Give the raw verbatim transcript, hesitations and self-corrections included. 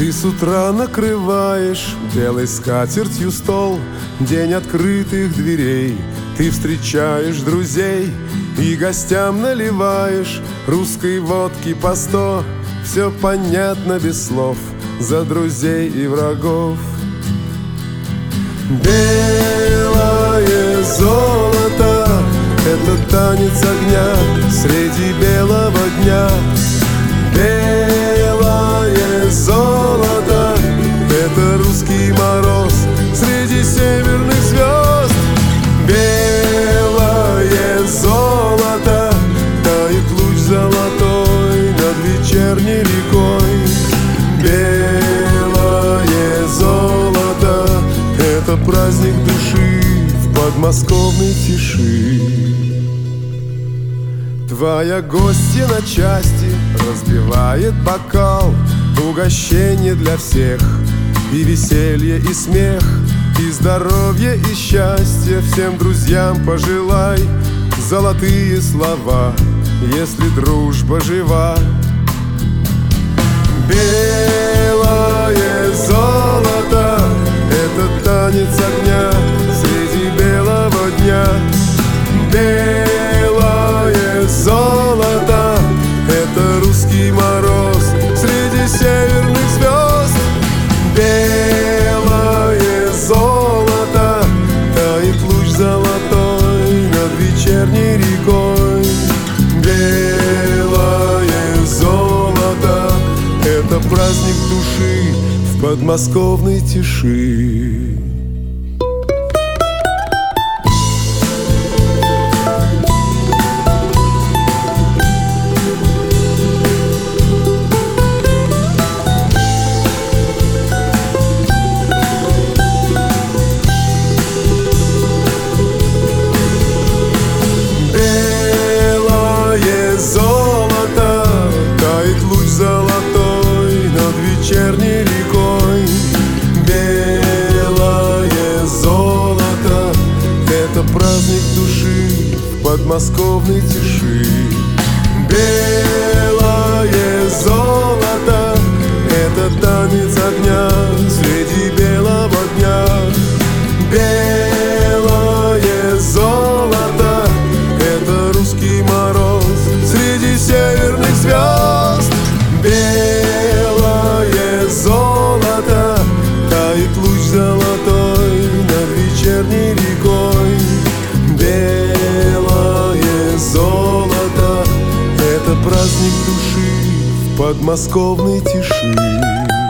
Ты с утра накрываешь белой скатертью стол, день открытых дверей. Ты встречаешь друзей и гостям наливаешь русской водки по сто. Все понятно без слов, за друзей и врагов. Белое золото — это танец огня среди белого дня. Белое золото — это русский мороз среди северных звезд. Белое золото — тает луч золотой над вечерней рекой. Белое золото — это праздник души в подмосковной тиши. Твоя гостья на части разбивает бокал, угощение для всех, и веселье, и смех, и здоровье, и счастье. Всем друзьям пожелай золотые слова, если дружба жива. Белое золото — это танец огня среди белого дня. Белое золото — это русский мороз среди северных звезд. Белое золото — тает луч золотой над вечерней рекой. Белое золото — это праздник души в подмосковной тиши. Вечерней рекой. Белое золото — это праздник души в подмосковной тиши. Белое золото — это танец огня среди белого дня. Белое золото — это русский мороз среди северных звезд. Белое золото — тает луч золотой над вечерней рекой. Белое золото — это праздник души в подмосковной тиши.